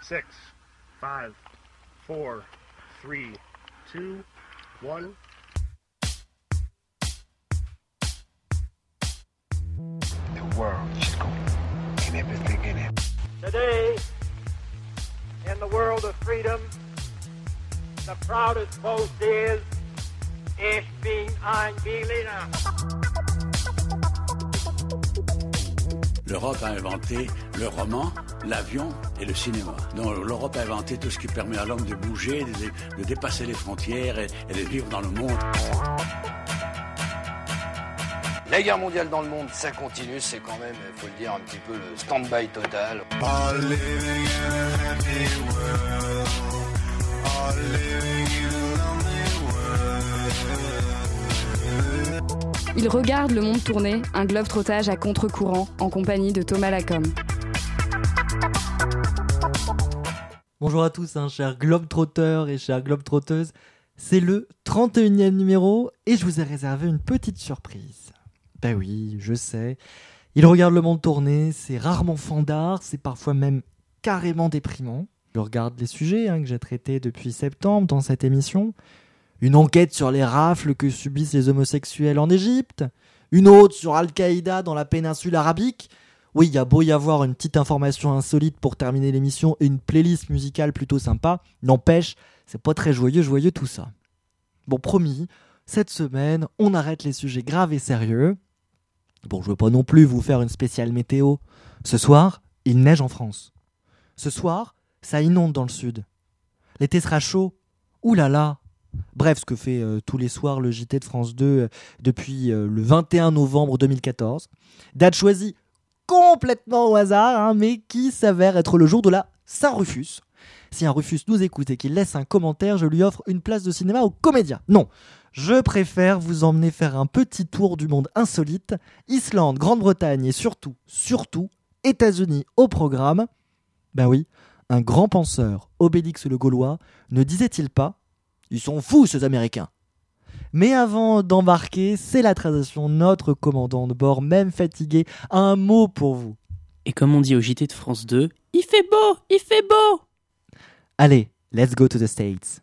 6, 5, 4, 3, 2, 1. The world is going and everything in it. Today, in the world of freedom, the proudest boast is, Ich bin ein Berliner. L'Europe a inventé le roman, l'avion et le cinéma. Donc l'Europe a inventé tout ce qui permet à l'homme de bouger, de dépasser les frontières et de vivre dans le monde. La guerre mondiale dans le monde, ça continue, c'est quand même, il faut le dire, un petit peu le stand-by total. Il regarde le monde tourner, un globe-trottage à contre-courant, en compagnie de Thomas Lacombe. Bonjour à tous, chers globe-trotteurs et chères globe-trotteuses. C'est le 31e numéro et je vous ai réservé une petite surprise. Ben oui, je sais, il regarde le monde tourner, c'est rarement fandard, c'est parfois même carrément déprimant. Je regarde les sujets que j'ai traités depuis septembre dans cette émission. Une enquête sur les rafles que subissent les homosexuels en Égypte. Une autre sur Al-Qaïda dans la péninsule arabique. Oui, il y a beau y avoir une petite information insolite pour terminer l'émission et une playlist musicale plutôt sympa. N'empêche, c'est pas très joyeux tout ça. Bon, promis, cette semaine, on arrête les sujets graves et sérieux. Bon, je veux pas non plus vous faire une spéciale météo. Ce soir, il neige en France. Ce soir, ça inonde dans le sud. L'été sera chaud. Ouh là là. Bref, ce que fait tous les soirs le JT de France 2 depuis le 21 novembre 2014. Date choisie complètement au hasard, mais qui s'avère être le jour de la Saint-Rufus. Si un Rufus nous écoute et qu'il laisse un commentaire, je lui offre une place de cinéma au Comédia. Non, je préfère vous emmener faire un petit tour du monde insolite. Islande, Grande-Bretagne et surtout, États-Unis au programme. Ben oui, un grand penseur, Obélix le Gaulois, ne disait-il pas « Ils sont fous, ces Américains !» Mais avant d'embarquer, c'est la tradition, notre commandant de bord, même fatigué, a un mot pour vous. Et comme on dit au JT de France 2, il fait beau. Allez, let's go to the States.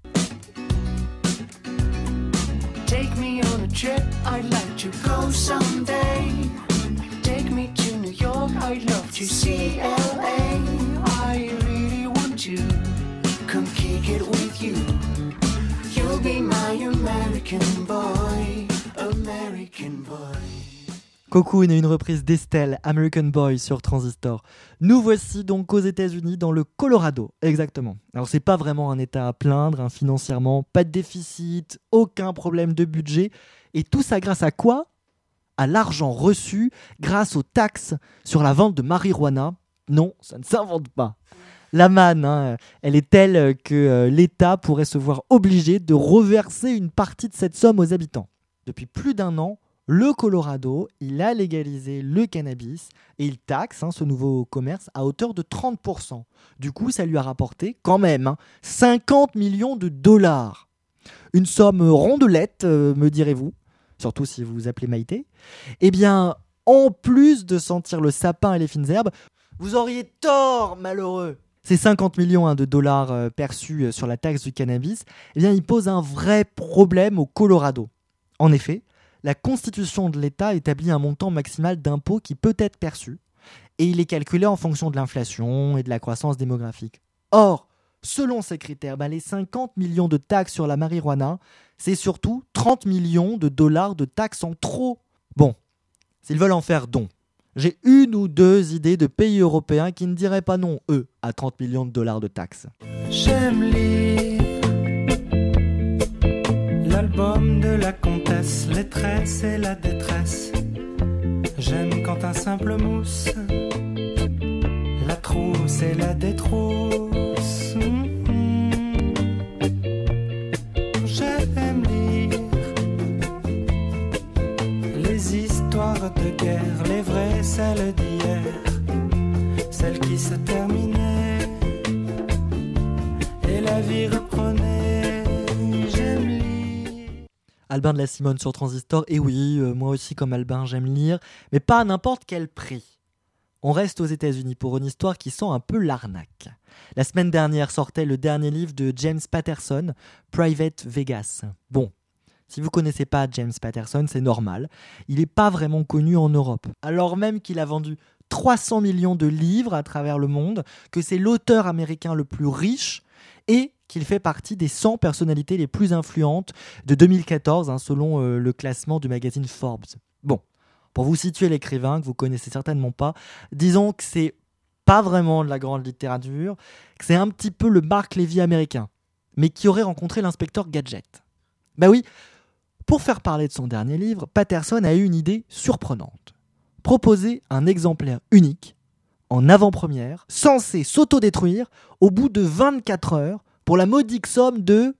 Take me on a trip, I'd like to go someday. Take me to New York, I'd love to see LA. I really want to come kick it with you. You'll be my American boy, American boy. Cocoon est une reprise d'Estelle, American Boy sur Transistor. Nous voici donc aux États-Unis, dans le Colorado, exactement. Alors c'est pas vraiment un état à plaindre, financièrement, pas de déficit, aucun problème de budget. Et tout ça grâce à quoi ? À l'argent reçu grâce aux taxes sur la vente de marijuana. Non, ça ne s'invente pas. La manne, elle est telle que l'État pourrait se voir obligé de reverser une partie de cette somme aux habitants. Depuis plus d'1 an, le Colorado, il a légalisé le cannabis et il taxe ce nouveau commerce à hauteur de 30%. Du coup, ça lui a rapporté quand même 50 millions de dollars. Une somme rondelette, me direz-vous, surtout si vous vous appelez Maïté. Eh bien, en plus de sentir le sapin et les fines herbes, vous auriez tort, malheureux. Ces 50 millions de dollars perçus sur la taxe du cannabis, eh bien, ils posent un vrai problème au Colorado. En effet, la Constitution de l'État établit un montant maximal d'impôt qui peut être perçu, et il est calculé en fonction de l'inflation et de la croissance démographique. Or, selon ces critères, les 50 millions de taxes sur la marijuana, c'est surtout 30 millions de dollars de taxes en trop. Bon, s'ils veulent en faire don, j'ai 1 ou 2 idées de pays européens qui ne diraient pas non, eux, à 30 millions de dollars de taxes. J'aime lire l'album de la comtesse, les tresses et la détresse. J'aime quand un simple mousse, la trousse et la détrousse. J'aime lire les histoires de guerre, les vraies, celles d'hier, celles qui se terminaient et la vie reprenait. J'aime lire. Albin de la Simone sur Transistor, et oui, moi aussi comme Albin, j'aime lire, mais pas à n'importe quel prix. On reste aux États-Unis pour une histoire qui sent un peu l'arnaque. La semaine dernière sortait le dernier livre de James Patterson, Private Vegas. Bon, si vous connaissez pas James Patterson, c'est normal. Il n'est pas vraiment connu en Europe. Alors même qu'il a vendu 300 millions de livres à travers le monde, que c'est l'auteur américain le plus riche et qu'il fait partie des 100 personnalités les plus influentes de 2014, selon le classement du magazine Forbes. Bon, pour vous situer l'écrivain que vous connaissez certainement pas, disons que c'est pas vraiment de la grande littérature, que c'est un petit peu le Marc Levy américain, mais qui aurait rencontré l'inspecteur Gadget. Bah oui, pour faire parler de son dernier livre, Patterson a eu une idée surprenante. Proposer un exemplaire unique, en avant-première, censé s'autodétruire au bout de 24 heures pour la modique somme de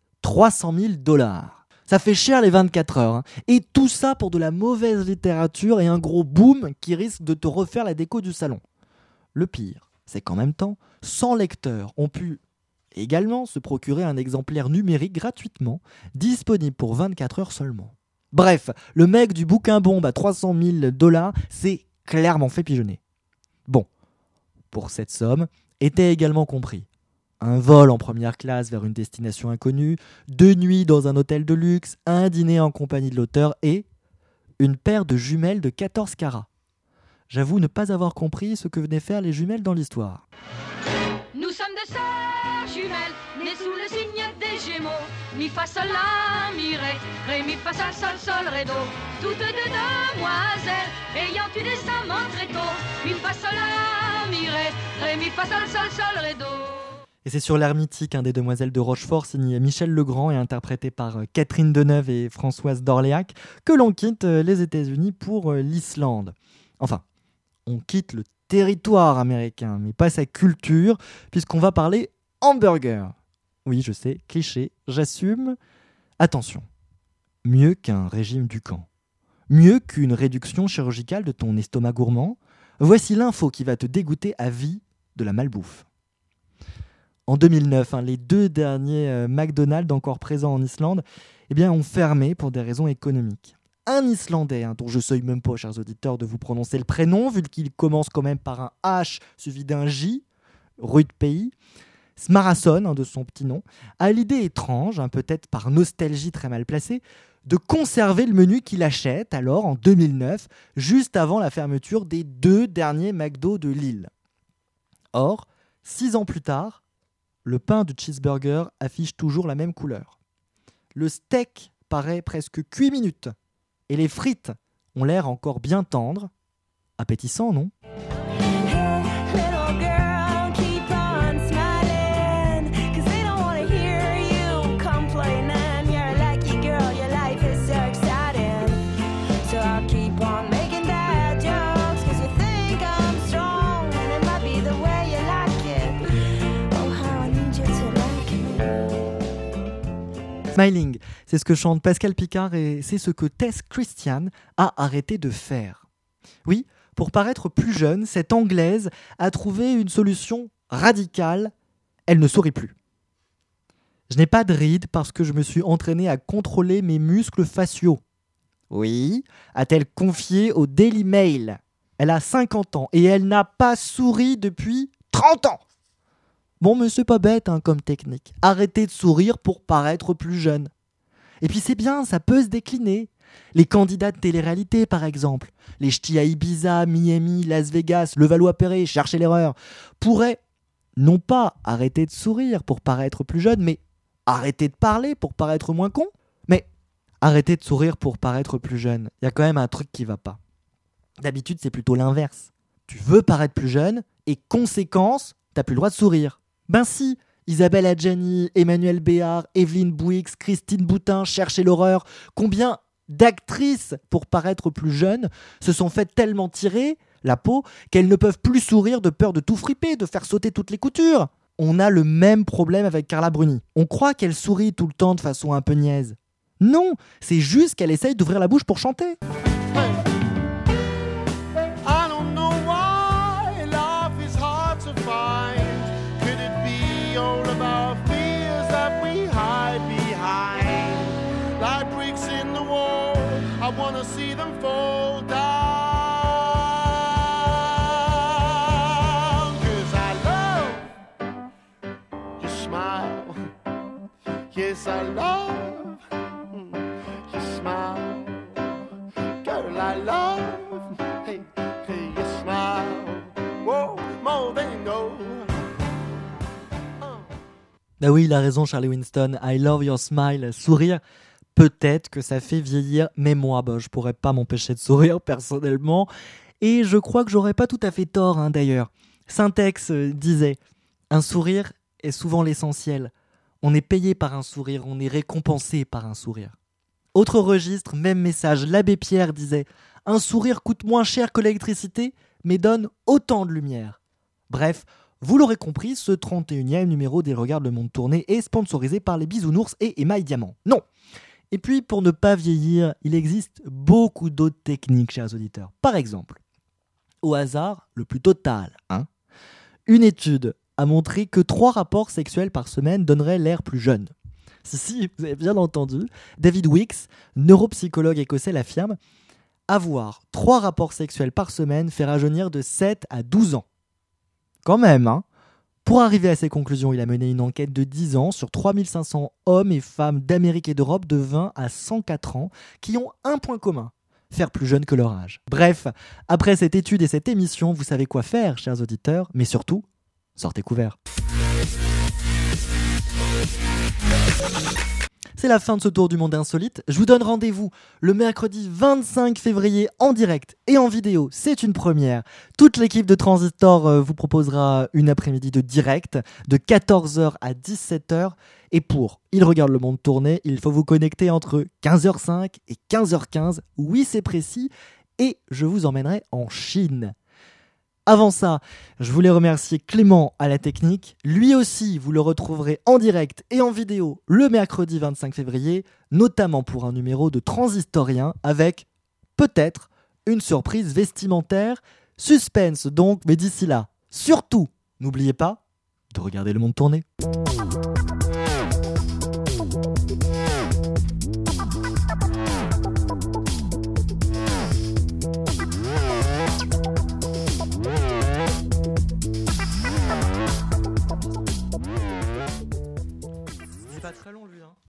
300 000 $. Ça fait cher les 24 heures. Et tout ça pour de la mauvaise littérature et un gros boom qui risque de te refaire la déco du salon. Le pire, c'est qu'en même temps, 100 lecteurs ont pu également se procurer un exemplaire numérique gratuitement, disponible pour 24 heures seulement. Bref, le mec du bouquin bombe à 300 000 $, s'est clairement fait pigeonner. Bon, pour cette somme, était également compris un vol en première classe vers une destination inconnue, 2 nuits dans un hôtel de luxe, un dîner en compagnie de l'auteur et une paire de jumelles de 14 carats. J'avoue ne pas avoir compris ce que venaient faire les jumelles dans l'histoire. Nous sommes deux sœurs jumelles, nées sous le signe des Gémeaux. Mi fa sol la mi ré mi fa sol sol sol ré do. Toutes deux demoiselles, ayant eu des amants très tôt. Mi fa sol la mi ré mi fa sol sol sol ré do. Et c'est sur l'air mythique des Demoiselles de Rochefort, signé Michel Legrand et interprété par Catherine Deneuve et Françoise d'Orléac, que l'on quitte les États-Unis pour l'Islande. Enfin, on quitte le territoire américain, mais pas sa culture, puisqu'on va parler hamburger. Oui, je sais, cliché, j'assume. Attention, mieux qu'un régime du camp, mieux qu'une réduction chirurgicale de ton estomac gourmand, voici l'info qui va te dégoûter à vie de la malbouffe. En 2009, les 2 derniers McDonald's encore présents en Islande ont fermé pour des raisons économiques. Un Islandais, dont je ne sais même pas, chers auditeurs, de vous prononcer le prénom, vu qu'il commence quand même par un H suivi d'un J, rude pays, Smarason, de son petit nom, a l'idée étrange, peut-être par nostalgie très mal placée, de conserver le menu qu'il achète alors en 2009, juste avant la fermeture des 2 derniers McDo de l'île. Or, 6 ans plus tard, le pain de cheeseburger affiche toujours la même couleur. Le steak paraît presque cuit minutes. Et les frites ont l'air encore bien tendres. Appétissant, non ? Smiling, c'est ce que chante Pascal Picard et c'est ce que Tess Christian a arrêté de faire. Oui, pour paraître plus jeune, cette Anglaise a trouvé une solution radicale, elle ne sourit plus. Je n'ai pas de rides parce que je me suis entraîné à contrôler mes muscles faciaux. Oui, a-t-elle confié au Daily Mail. Elle a 50 ans et elle n'a pas souri depuis 30 ans. Bon, mais c'est pas bête comme technique. Arrêtez de sourire pour paraître plus jeune. Et puis c'est bien, ça peut se décliner. Les candidats de télé-réalité, par exemple, les ch'tis à Ibiza, Miami, Las Vegas, Levallois-Perret, cherchez l'erreur, pourraient non pas arrêter de sourire pour paraître plus jeune, mais arrêter de parler pour paraître moins con. Mais arrêter de sourire pour paraître plus jeune, il y a quand même un truc qui va pas. D'habitude, c'est plutôt l'inverse. Tu veux paraître plus jeune et conséquence, t'as plus le droit de sourire. Ben si, Isabelle Adjani, Emmanuel Béard, Evelyne Bouix, Christine Boutin, cherchez l'horreur. Combien d'actrices, pour paraître plus jeunes, se sont faites tellement tirer la peau qu'elles ne peuvent plus sourire de peur de tout friper, de faire sauter toutes les coutures. On a le même problème avec Carla Bruni. On croit qu'elle sourit tout le temps de façon un peu niaise. Non, c'est juste qu'elle essaye d'ouvrir la bouche pour chanter. I wanna see them fall down. 'Cause I love Yes, I love your smile. Girl, I love, hey, hey, your smile. Whoa, more than gold. Ah oui, il a raison, Charlie Winston. I love your smile. Sourire, peut-être que ça fait vieillir, mais moi, je pourrais pas m'empêcher de sourire personnellement. Et je crois que j'aurais pas tout à fait tort, d'ailleurs. Syntex disait « Un sourire est souvent l'essentiel. On est payé par un sourire, on est récompensé par un sourire. » Autre registre, même message, l'abbé Pierre disait « Un sourire coûte moins cher que l'électricité, mais donne autant de lumière. » Bref, vous l'aurez compris, ce 31e numéro des Regarde le Monde tourner est sponsorisé par les Bisounours et Émail Diamant. Non. Et puis, pour ne pas vieillir, il existe beaucoup d'autres techniques, chers auditeurs. Par exemple, au hasard le plus total, une étude a montré que 3 rapports sexuels par semaine donneraient l'air plus jeune. Si, vous avez bien entendu, David Wicks, neuropsychologue écossais, l'affirme, avoir 3 rapports sexuels par semaine fait rajeunir de 7 à 12 ans. Quand même, Pour arriver à ces conclusions, il a mené une enquête de 10 ans sur 3500 hommes et femmes d'Amérique et d'Europe de 20 à 104 ans qui ont un point commun, faire plus jeune que leur âge. Bref, après cette étude et cette émission, vous savez quoi faire, chers auditeurs, mais surtout, sortez couverts. C'est la fin de ce tour du monde insolite. Je vous donne rendez-vous le mercredi 25 février en direct et en vidéo. C'est une première. Toute l'équipe de Transistor vous proposera une après-midi de direct de 14h à 17h. Et pour Il regarde le monde tourner, il faut vous connecter entre 15h05 et 15h15. Oui, c'est précis. Et je vous emmènerai en Chine. Avant ça, je voulais remercier Clément à la technique. Lui aussi, vous le retrouverez en direct et en vidéo le mercredi 25 février, notamment pour un numéro de Transistorien avec, peut-être, une surprise vestimentaire. Suspense donc, mais d'ici là, surtout, n'oubliez pas de regarder le monde tourner.